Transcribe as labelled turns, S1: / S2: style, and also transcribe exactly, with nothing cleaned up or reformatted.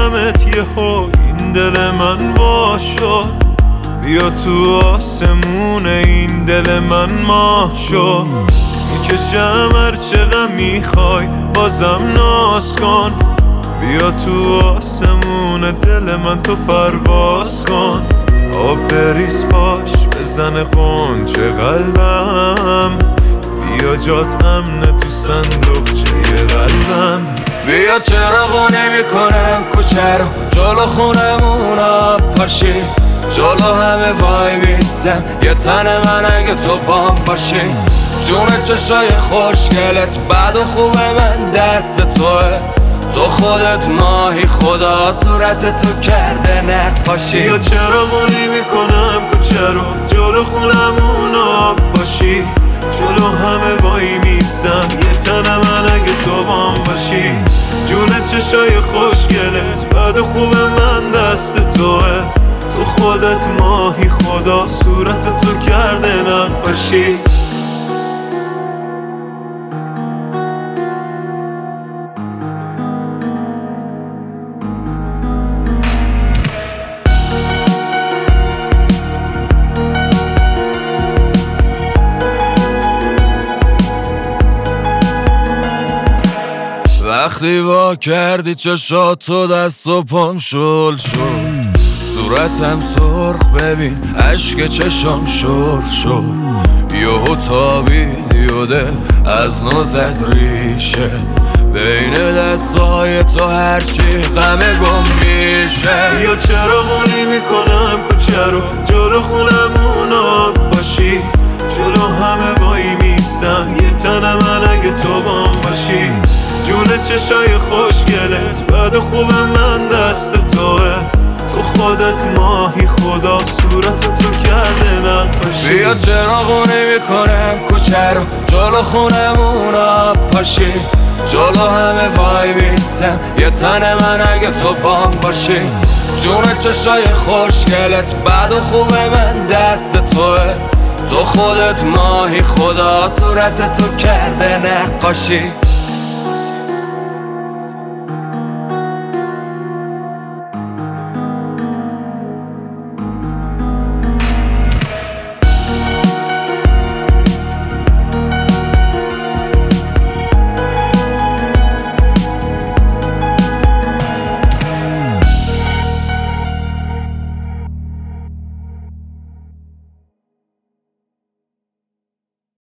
S1: دیدمت یهو این دل من وا شد، بیا تو آسمون این دل من ماه شد. میکشم هرچه غم میخوای بازم ناز کن، بیا تو آسمون دل من تو پرواز کن. آب بریز پاش بزن قنچه قلبم، بیا جات امنه تو صندوقچه قلبم.
S2: بیا چراغو نمیکنم کوچه رو، جلو خونمون آب پاشی، جلو همه وای میستم یه تن من اگه تو بام باشی. جون چشای خوشگلت بد و خوب من دست توه، تو خودت ماهی خدا صورت تو کرده نقاشی.
S1: بیا چراغو نمیکنم کوچه رو، جلو خونمون آب پاشی، جلو همه وای میستم یه تن من اگه تو بام باشی. جون چشای خوشگلت بد و خوب من دست توه، تو خودت ماهی خدا صورت تو کرده نقاشی.
S2: وقتی وا کردی چشاتو دست و پام شل شد، صورتم سرخ ببین عشق چشام شل شد. یهو تابید و دل از نو زد ریشه، بین دستای تو هرچی غمه گم میشه.
S1: یا چراغو نمیکنم کوچه رو، جلو خونمون آب پاشی، جلو همه وای میستم یه تن من اگه تو بام باشی. جون چشای خوشگلت بد و خوب من دست توه، تو خودت ماهی خدا صورت تو کرده نقاشی.
S2: بیا چراغو نمیکنم کوچه رو، جلو خونمون آب پاشی، جلو همه وای میستم یه تن من اگه تو بام باشی. جون چشای خوشگلت بد و خوب من دست توه، تو خودت ماهی خدا صورت تو کرده نقاشی.